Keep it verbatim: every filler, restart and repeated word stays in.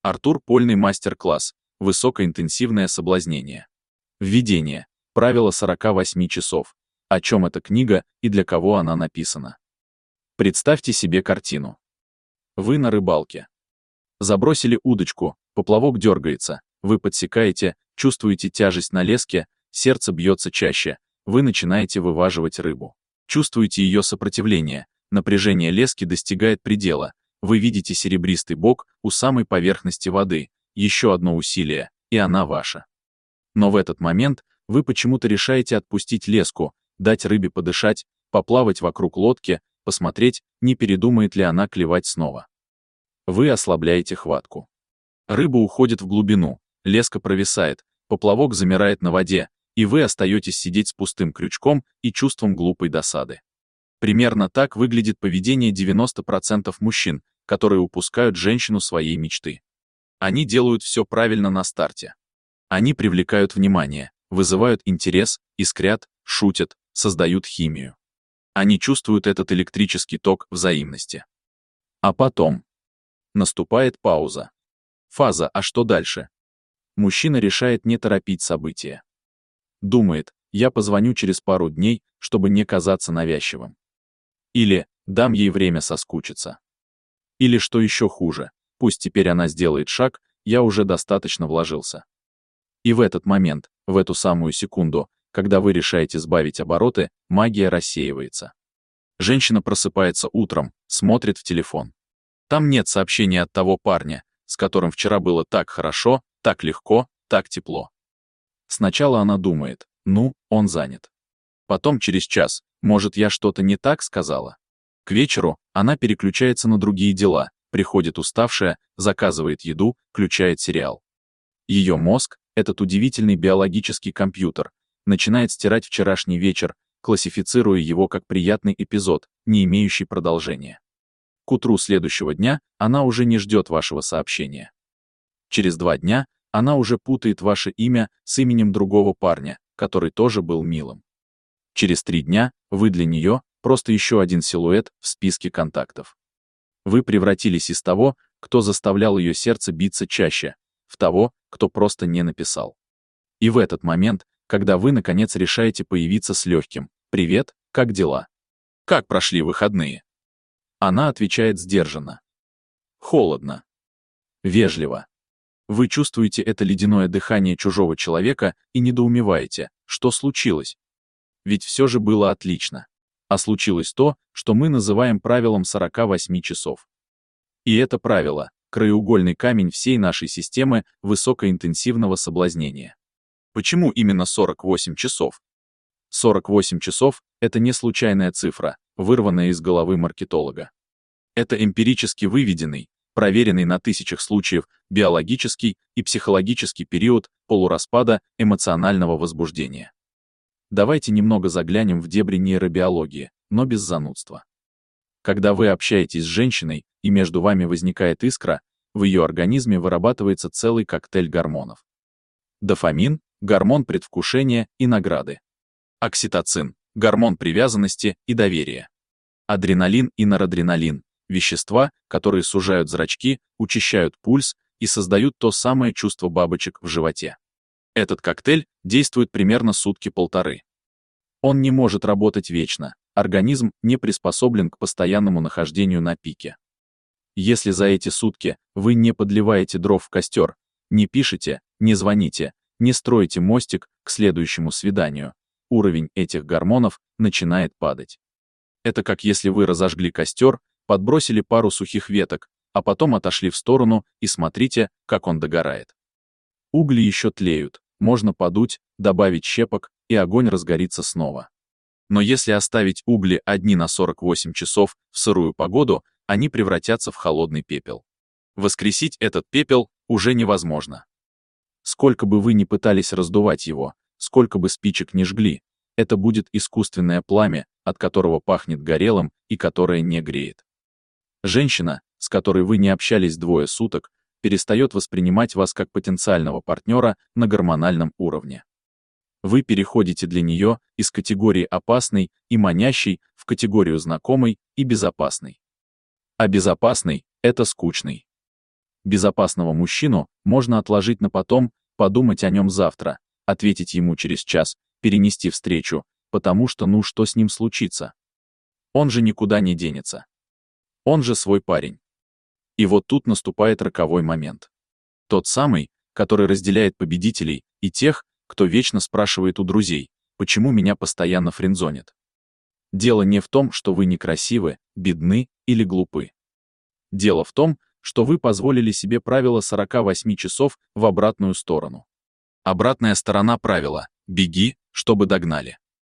Артур Польный мастер-класс. Высокоинтенсивное соблазнение. Введение. Правило сорока восьми часов. О чем эта книга и для кого она написана? Представьте себе картину. Вы на рыбалке. Забросили удочку, поплавок дергается, вы подсекаете, чувствуете тяжесть на леске, сердце бьется чаще, вы начинаете вываживать рыбу. Чувствуете ее сопротивление, напряжение лески достигает предела, вы видите серебристый бок у самой поверхности воды, еще одно усилие, и она ваша. Но в этот момент вы почему-то решаете отпустить леску, дать рыбе подышать, поплавать вокруг лодки, посмотреть, не передумает ли она клевать снова. Вы ослабляете хватку. Рыба уходит в глубину, леска провисает, поплавок замирает на воде, и вы остаетесь сидеть с пустым крючком и чувством глупой досады. Примерно так выглядит поведение девяноста процентов мужчин, которые упускают женщину своей мечты. Они делают все правильно на старте. Они привлекают внимание, вызывают интерес, искрят, шутят, создают химию. Они чувствуют этот электрический ток взаимности. А потом наступает пауза. Фаза «а что дальше?». Мужчина решает не торопить события. Думает, я позвоню через пару дней, чтобы не казаться навязчивым. Или дам ей время соскучиться. Или что еще хуже, пусть теперь она сделает шаг, я уже достаточно вложился. И в этот момент, в эту самую секунду, когда вы решаете сбавить обороты, магия рассеивается. Женщина просыпается утром, смотрит в телефон. Там нет сообщения от того парня, с которым вчера было так хорошо, так легко, так тепло. Сначала она думает, ну, он занят. Потом через час, может, я что-то не так сказала? К вечеру она переключается на другие дела, приходит уставшая, заказывает еду, включает сериал. Ее мозг, этот удивительный биологический компьютер, начинает стирать вчерашний вечер, классифицируя его как приятный эпизод, не имеющий продолжения. К утру следующего дня она уже не ждет вашего сообщения. Через два дня она уже путает ваше имя с именем другого парня, который тоже был милым. Через три дня вы для нее просто еще один силуэт в списке контактов. Вы превратились из того, кто заставлял ее сердце биться чаще, в того, кто просто не написал. И в этот момент, когда вы наконец решаете появиться с легким «Привет, как дела? Как прошли выходные?», она отвечает сдержанно. Холодно. Вежливо. Вы чувствуете это ледяное дыхание чужого человека и недоумеваете, что случилось. Ведь все же было отлично. А случилось то, что мы называем правилом сорока восьми часов. И это правило — краеугольный камень всей нашей системы высокоинтенсивного соблазнения. Почему именно сорок восемь часов? сорок восемь часов — это не случайная цифра, вырванная из головы маркетолога. Это эмпирически выведенный, проверенный на тысячах случаев биологический и психологический период полураспада эмоционального возбуждения. Давайте немного заглянем в дебри нейробиологии, но без занудства. Когда вы общаетесь с женщиной, и между вами возникает искра, в ее организме вырабатывается целый коктейль гормонов. Дофамин — гормон предвкушения и награды. Окситоцин — гормон привязанности и доверия. Адреналин и норадреналин — вещества, которые сужают зрачки, учащают пульс и создают то самое чувство бабочек в животе. Этот коктейль действует примерно сутки-полторы. Он не может работать вечно, организм не приспособлен к постоянному нахождению на пике. Если за эти сутки вы не подливаете дров в костер, не пишете, не звоните, не строите мостик к следующему свиданию, уровень этих гормонов начинает падать. Это как если вы разожгли костер, подбросили пару сухих веток, а потом отошли в сторону и смотрите, как он догорает. Угли еще тлеют, можно подуть, добавить щепок, и огонь разгорится снова. Но если оставить угли одни на сорок восемь часов в сырую погоду, они превратятся в холодный пепел. Воскресить этот пепел уже невозможно. Сколько бы вы ни пытались раздувать его, сколько бы спичек ни жгли, это будет искусственное пламя, от которого пахнет горелым и которое не греет. Женщина, с которой вы не общались двое суток, перестает воспринимать вас как потенциального партнера на гормональном уровне. Вы переходите для нее из категории опасной и манящей в категорию знакомой и безопасной. А безопасный — это скучный. Безопасного мужчину можно отложить на потом, подумать о нем завтра, ответить ему через час, перенести встречу, потому что ну что с ним случится? Он же никуда не денется. Он же свой парень. И вот тут наступает роковой момент. Тот самый, который разделяет победителей и тех, кто вечно спрашивает у друзей, почему меня постоянно френдзонят. Дело не в том, что вы некрасивы, бедны или глупы. Дело в том, что вы позволили себе правило сорока восьми часов в обратную сторону. Обратная сторона правила — беги, чтобы догнали.